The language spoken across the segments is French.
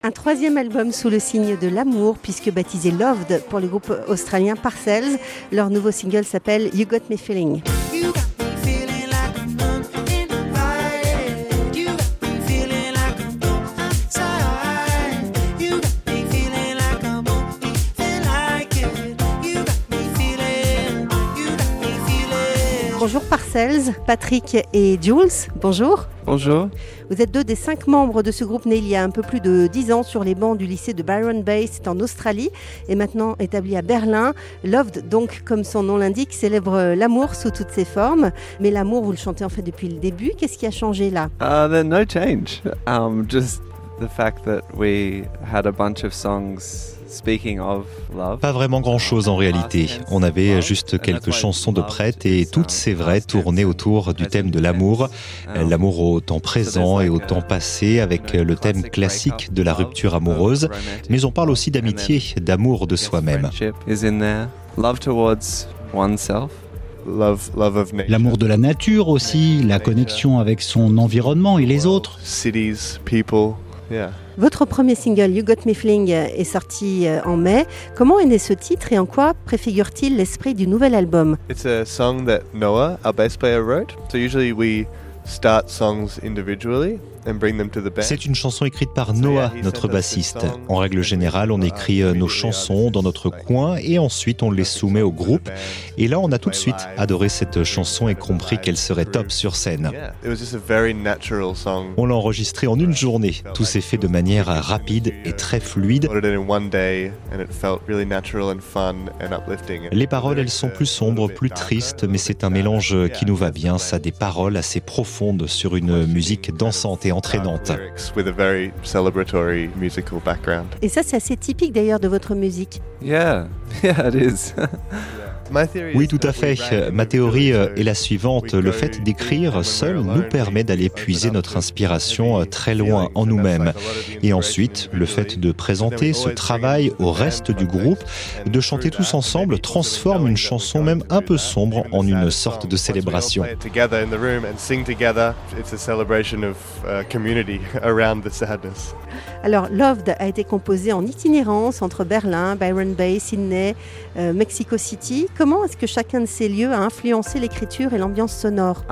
Un troisième album sous le signe de l'amour, puisque baptisé Loved pour le groupe australien Parcells. Leur nouveau single s'appelle You Got Me Feeling. Bonjour Parcells, Patrick et Jules, bonjour. Bonjour. Vous êtes deux des 5 membres de ce groupe né il y a un peu plus de 10 ans sur les bancs du lycée de Byron Bay, c'est en Australie, et maintenant établi à Berlin. Loved, donc, comme son nom l'indique, célèbre l'amour sous toutes ses formes. Mais l'amour, vous le chantez en fait depuis le début. Qu'est-ce qui a changé là? No change. Just the fact that we had a bunch of songs speaking of love. Pas vraiment grand-chose en réalité. On avait juste quelques chansons de prêtes et toutes, c'est vrai, tournaient autour du thème de l'amour. L'amour au temps présent et au temps passé avec le thème classique de la rupture amoureuse. Mais on parle aussi d'amitié, d'amour de soi-même. L'amour de la nature aussi, la connexion avec son environnement et les autres. Votre premier single, You Got Me Feeling, est sorti en mai. Comment est né ce titre et en quoi préfigure-t-il l'esprit du nouvel album? It's a song that Noah, our bass player, wrote. So usually we start songs individually and bring them to the band. C'est une chanson écrite par Noah, notre bassiste. En règle générale, on écrit nos chansons dans notre coin et ensuite on les soumet au groupe. Et là, on a tout de suite adoré cette chanson et compris qu'elle serait top sur scène. On l'a enregistrée en une journée. Tout s'est fait de manière rapide et très fluide. Les paroles, elles sont plus sombres, plus tristes, mais c'est un mélange qui nous va bien. Ça a des paroles assez profondes sur une musique dansante et entraînante. Et ça, c'est assez typique d'ailleurs de votre musique. Yeah, it is. Oui, tout à fait. Ma théorie est la suivante. Le fait d'écrire seul nous permet d'aller puiser notre inspiration très loin en nous-mêmes. Et ensuite, le fait de présenter ce travail au reste du groupe, de chanter tous ensemble, transforme une chanson même un peu sombre en une sorte de célébration. Alors, Loved a été composé en itinérance entre Berlin, Byron Bay, Sydney, Mexico City. Comment est-ce que chacun de ces lieux a influencé l'écriture et l'ambiance sonore?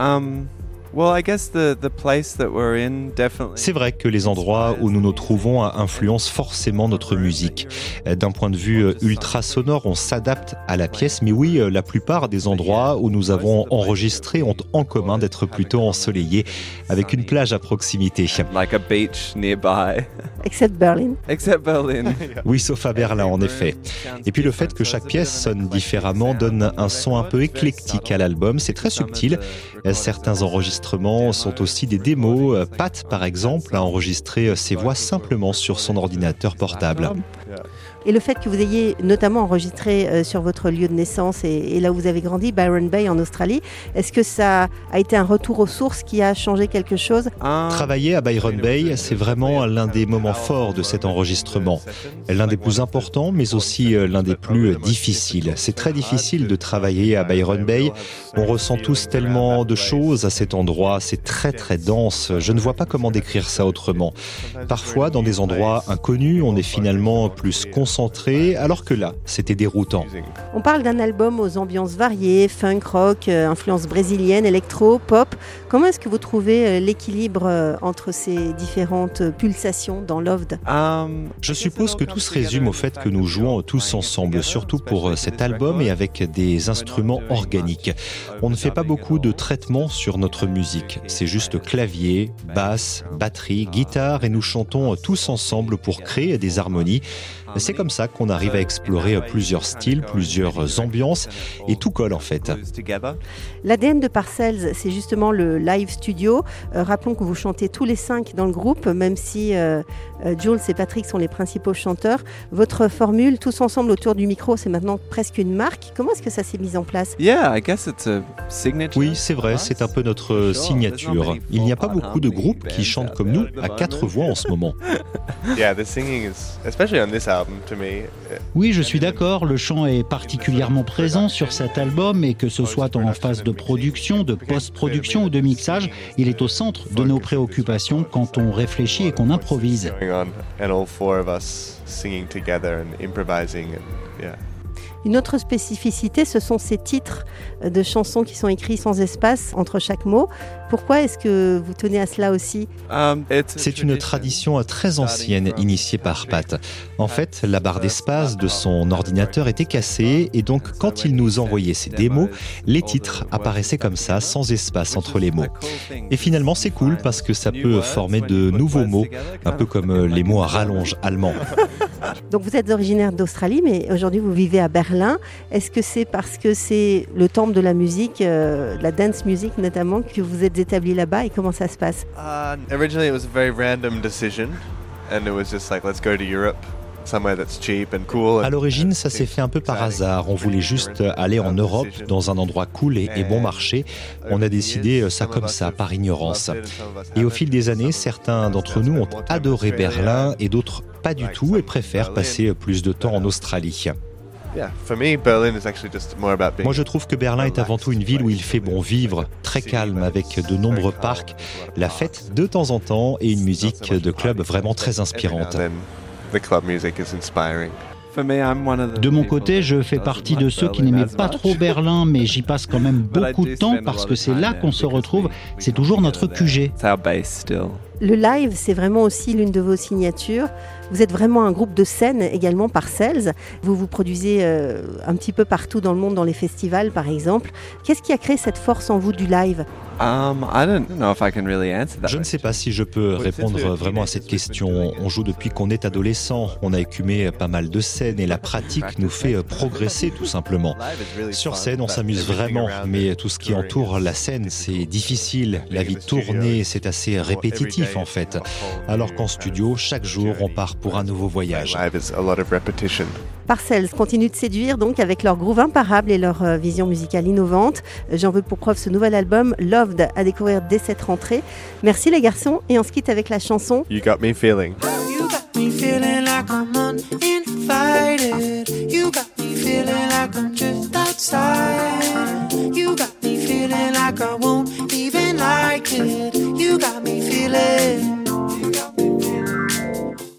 C'est vrai que les endroits où nous nous trouvons influencent forcément notre musique. D'un point de vue ultra sonore, on s'adapte à la pièce, mais oui, la plupart des endroits où nous avons enregistré ont en commun d'être plutôt ensoleillés, avec une plage à proximité. Like a beach nearby. Except Berlin. Except Berlin. Oui, sauf à Berlin, en effet. Et puis le fait que chaque pièce sonne différemment donne un son un peu éclectique à l'album. C'est très subtil. Certains enregistrements sont aussi des démos. Pat, par exemple, a enregistré ses voix simplement sur son ordinateur portable. Et le fait que vous ayez notamment enregistré sur votre lieu de naissance et là où vous avez grandi, Byron Bay en Australie, est-ce que ça a été un retour aux sources qui a changé quelque chose? Travailler à Byron Bay, c'est vraiment l'un des moments forts de cet enregistrement. L'un des plus importants, mais aussi l'un des plus difficiles. C'est très difficile de travailler à Byron Bay. On ressent tous tellement de choses à cet endroit. C'est très très dense. Je ne vois pas comment décrire ça autrement. Parfois, dans des endroits inconnus, on est finalement plus concentré, alors que là, c'était déroutant. On parle d'un album aux ambiances variées, funk, rock, influence brésilienne, électro, pop. Comment est-ce que vous trouvez l'équilibre entre ces différentes pulsations dans Loved? Je suppose que tout se résume au fait que nous jouons tous ensemble, surtout pour cet album et avec des instruments organiques. On ne fait pas beaucoup de traitements sur notre musique. C'est juste clavier, basse, batterie, guitare et nous chantons tous ensemble pour créer des harmonies. C'est comme ça qu'on arrive à explorer plusieurs styles, plusieurs ambiances et tout colle en fait. L'ADN de Parcells, c'est justement le live studio. Rappelons que vous chantez tous les 5 dans le groupe, même si Jules et Patrick sont les principaux chanteurs. Votre formule, tous ensemble autour du micro, c'est maintenant presque une marque. Comment est-ce que ça s'est mis en place? Oui, c'est vrai, c'est un peu notre signature. Il n'y a pas beaucoup de groupes qui chantent comme nous à 4 voix en ce moment. to me. Oui, je suis d'accord, le chant est particulièrement présent sur cet album et que ce soit en phase de production, de post-production ou de mixage, il est au centre de nos préoccupations quand on réfléchit et qu'on improvise. Going on, and all four of us singing together and improvising, and yeah. Une autre spécificité, ce sont ces titres de chansons qui sont écrits sans espace entre chaque mot. Pourquoi est-ce que vous tenez à cela aussi ? C'est une tradition très ancienne initiée par Pat. En fait, la barre d'espace de son ordinateur était cassée et donc quand il nous envoyait ses démos, les titres apparaissaient comme ça, sans espace entre les mots. Et finalement, c'est cool parce que ça peut former de nouveaux mots, un peu comme les mots à rallonge allemands. Donc vous êtes originaire d'Australie, mais aujourd'hui vous vivez à Berlin. Est-ce que c'est parce que c'est le temple de la musique, de la dance music notamment, que vous êtes établi là-bas et comment ça se passe ? Originally it was a very random decision, and it was just like, let's go to Europe, somewhere that's cheap and cool. À l'origine, ça s'est fait un peu par hasard. On voulait juste aller en Europe, dans un endroit cool et bon marché. On a décidé ça comme ça, par ignorance. Et au fil des années, certains d'entre nous ont adoré Berlin et d'autres pas du tout et préfèrent passer plus de temps en Australie. Moi, je trouve que Berlin est avant tout une ville où il fait bon vivre, très calme, avec de nombreux parcs, la fête de temps en temps et une musique de club vraiment très inspirante. De mon côté, je fais partie de ceux qui n'aimaient pas trop Berlin, mais j'y passe quand même beaucoup de temps parce que c'est là qu'on se retrouve. C'est toujours notre QG. Le live, c'est vraiment aussi l'une de vos signatures. Vous êtes vraiment un groupe de scène également par Cells. Vous vous produisez un petit peu partout dans le monde, dans les festivals par exemple. Qu'est-ce qui a créé cette force en vous du live ? Je ne sais pas si je peux répondre vraiment à cette question. On joue depuis qu'on est adolescent. On a écumé pas mal de scènes et la pratique nous fait progresser tout simplement. Sur scène, on s'amuse vraiment, mais tout ce qui entoure la scène, c'est difficile. La vie de tournée, c'est assez répétitif en fait. Alors qu'en studio, chaque jour, on part pour un nouveau voyage. Parcells continue de séduire donc avec leur groove imparable et leur vision musicale innovante. J'en veux pour preuve ce nouvel album Loved à découvrir dès cette rentrée. Merci les garçons et on se quitte avec la chanson You Got Me Feeling. You got me feeling like I'm uninvited. You got me feeling like I'm just outside.